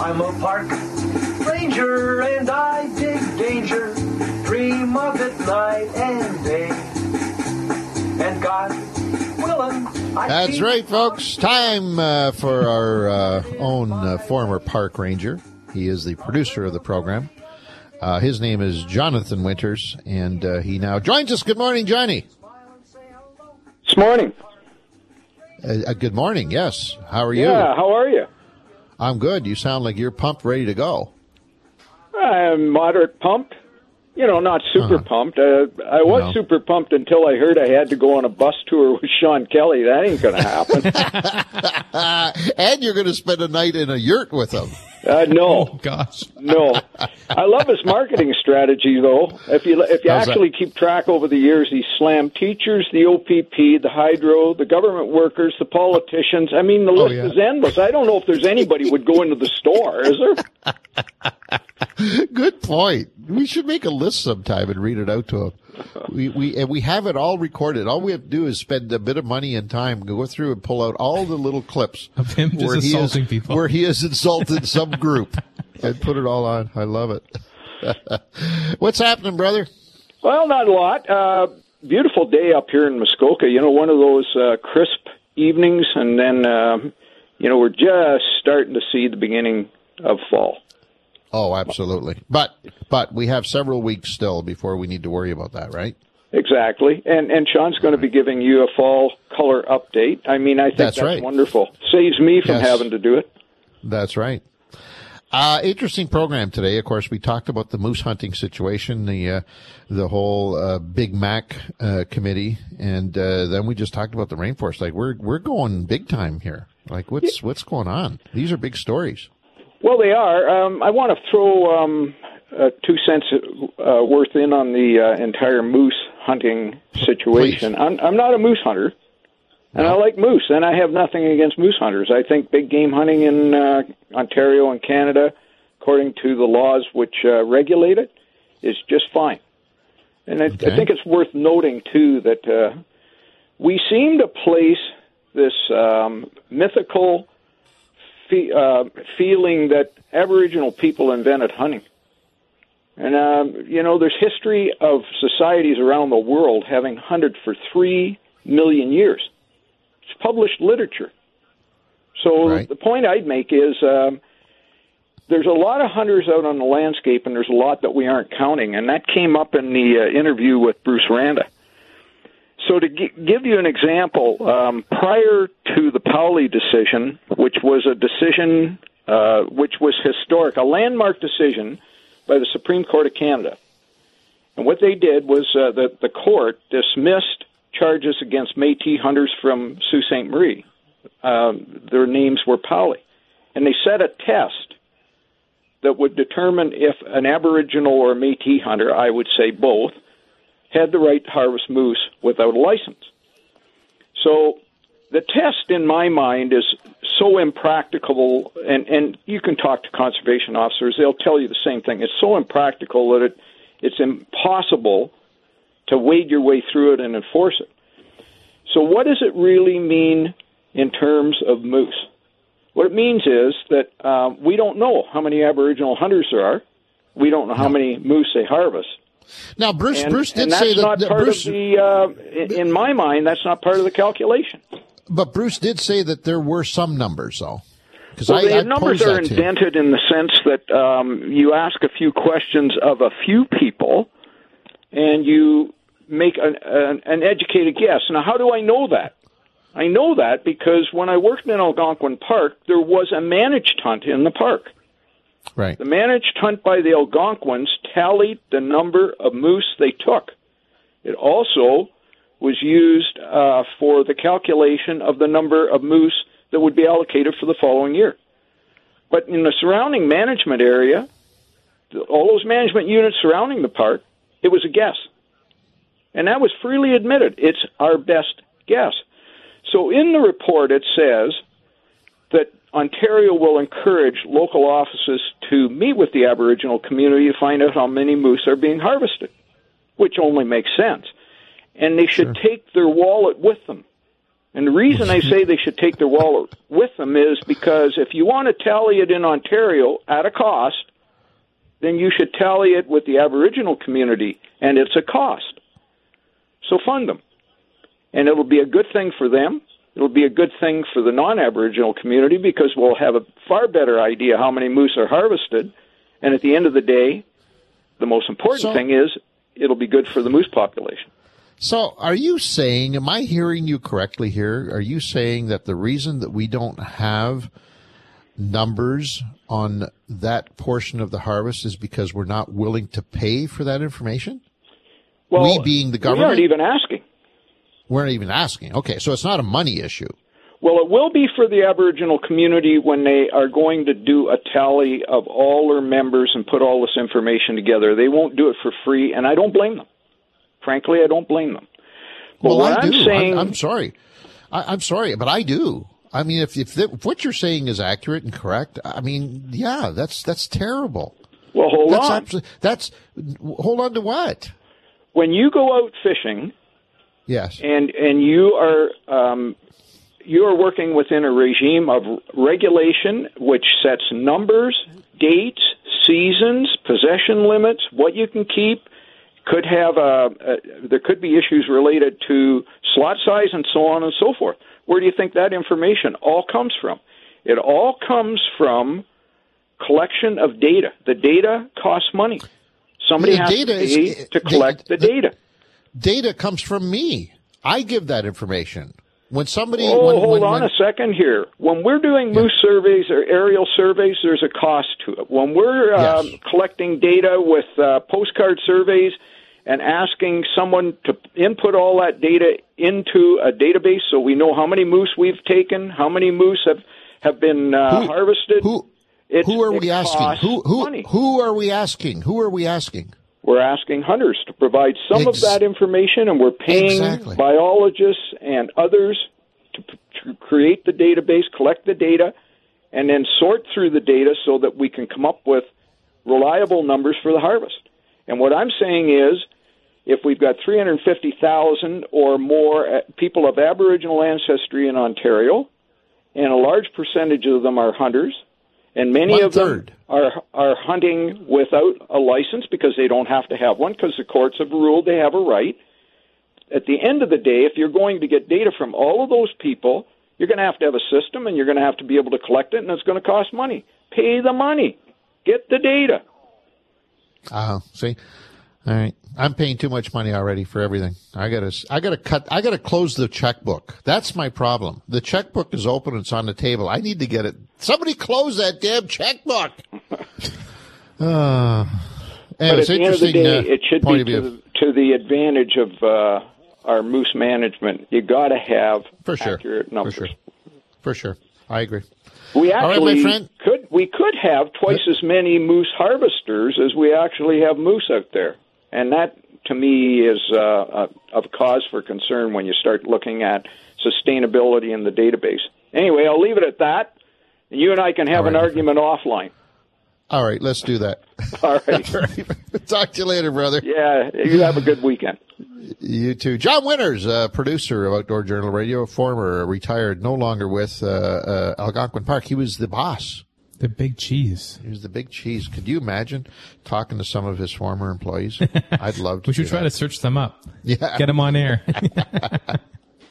I'm a park ranger and I dig danger, dream of it night and day. And God willing, that's right, folks. Time for our own former park ranger. He is the producer of the program. His name is Jonathan Winters, and he now joins us. Good morning, Johnny. This morning. Good morning, yes. How are you? Yeah, how are you? I'm good. You sound like you're pumped, ready to go. I'm moderate pumped. Not super pumped. I was super pumped until I heard I had to go on a bus tour with Sean Kelly. That ain't going to happen. And you're going to spend a night in a yurt with him. No. Oh, gosh. No. I love his marketing strategy, though. If you actually keep track over the years, he slammed teachers, the OPP, the hydro, the government workers, the politicians. I mean, the list is endless. I don't know if there's anybody would go into the store, is there? Good point. We should make a list sometime and read it out to him. We have it all recorded. All we have to do is spend a bit of money and time, go through and pull out all the little clips of him just insulting people, where he has insulted some group, and put it all on. I love it. What's happening, brother? Well, not a lot. Beautiful day up here in Muskoka. One of those crisp evenings, and then we're just starting to see the beginning of fall. Oh, absolutely. But we have several weeks still before we need to worry about that, right? Exactly. And Sean's going to be giving you a fall color update. I mean, I think that's right. Wonderful. Saves me from having to do it. That's right. Interesting program today. Of course, we talked about the moose hunting situation, the whole Big Mac committee, and then we just talked about the rainforest. Like we're going big time here. Like what's going on? These are big stories. Well, they are. I want to throw 2 cents worth in on the entire moose hunting situation. I'm not a moose hunter, and I like moose, and I have nothing against moose hunters. I think big game hunting in Ontario and Canada, according to the laws which regulate it, is just fine. And I think it's worth noting, too, that we seem to place this mythical feeling that Aboriginal people invented hunting. And, there's history of societies around the world having hunted for 3 million years. It's published literature. So the point I'd make is there's a lot of hunters out on the landscape, and there's a lot that we aren't counting. And that came up in the interview with Bruce Randa. So to give you an example, prior to the Powley decision, which was a decision which was historic, a landmark decision by the Supreme Court of Canada. And what they did was that the court dismissed charges against Métis hunters from Sault Ste. Marie. Their names were Powley. And they set a test that would determine if an Aboriginal or a Métis hunter, I would say both, had the right to harvest moose without a license. So the test, in my mind, is so impracticable, and you can talk to conservation officers, they'll tell you the same thing. It's so impractical that it's impossible to wade your way through it and enforce it. So what does it really mean in terms of moose? What it means is that we don't know how many Aboriginal hunters there are. We don't know how many moose they harvest. Now, Bruce did that's say that. Not part of the, in my mind, that's not part of the calculation. But Bruce did say that there were some numbers, though. Well, the numbers are indented in the sense that you ask a few questions of a few people, and you make an educated guess. Now, how do I know that? I know that because when I worked in Algonquin Park, there was a managed hunt in the park. Right. The managed hunt by the Algonquins tallied the number of moose they took. It also was used for the calculation of the number of moose that would be allocated for the following year. But in the surrounding management area, all those management units surrounding the park, it was a guess. And that was freely admitted. It's our best guess. So in the report, it says that Ontario will encourage local offices to meet with the Aboriginal community to find out how many moose are being harvested, which only makes sense. And they should take their wallet with them. And the reason I say they should take their wallet with them is because if you want to tally it in Ontario at a cost, then you should tally it with the Aboriginal community, and it's a cost. So fund them. And it'll be a good thing for them. It'll be a good thing for the non-Aboriginal community because we'll have a far better idea how many moose are harvested. And at the end of the day, the most important thing is it'll be good for the moose population. So are you saying, am I hearing you correctly here? Are you saying that the reason that we don't have numbers on that portion of the harvest is because we're not willing to pay for that information? Well, we being the government? We aren't even asking. We're not even asking. Okay, so it's not a money issue. Well, it will be for the Aboriginal community when they are going to do a tally of all their members and put all this information together. They won't do it for free, and I don't blame them. Frankly, I don't blame them. But well, what I do. saying, I'm sorry. I'm sorry, but I do. I mean, if what you're saying is accurate and correct, I mean, yeah, that's terrible. Well, hold on. Hold on to what? When you go out fishing, yes, and you are working within a regime of regulation which sets numbers, dates, seasons, possession limits, what you can keep. Could have there could be issues related to slot size and so on and so forth. Where do you think that information all comes from? It all comes from collection of data. The data costs money. Somebody has to pay to collect the data. Data comes from me. I give that information. When somebody... hold on a second here. When we're doing moose surveys or aerial surveys, there's a cost to it. When we're collecting data with postcard surveys and asking someone to input all that data into a database so we know how many moose we've taken, how many moose have been harvested... Who are we asking? Who are we asking? Who are we asking? We're asking hunters to provide some of that information, and we're paying biologists and others to create the database, collect the data, and then sort through the data so that we can come up with reliable numbers for the harvest. And what I'm saying is, if we've got 350,000 or more people of Aboriginal ancestry in Ontario, and a large percentage of them are hunters, and many of them are hunting without a license because they don't have to have one because the courts have ruled they have a right. At the end of the day, if you're going to get data from all of those people, you're going to have a system and you're going to have to be able to collect it, and it's going to cost money. Pay the money. Get the data. See? All right. I'm paying too much money already for everything. I gotta close the checkbook. That's my problem. The checkbook is open. It's on the table. I need to get it. Somebody close that damn checkbook. But at the end of the day, it should be to the advantage of our moose management. You got to have accurate numbers. For sure. I agree. We actually my friend. could have twice as many moose harvesters as we actually have moose out there. And that, to me, is of cause for concern when you start looking at sustainability in the database. Anyway, I'll leave it at that. And you and I can have an argument offline. All right, let's do that. All right. All right. Talk to you later, brother. Yeah, you have a good weekend. You too. John Winters, producer of Outdoor Journal Radio, former retired, no longer with Algonquin Park. He was the boss. The big cheese. He was the big cheese. Could you imagine talking to some of his former employees? I'd love to. We should try to search them up. Yeah. Get them on air.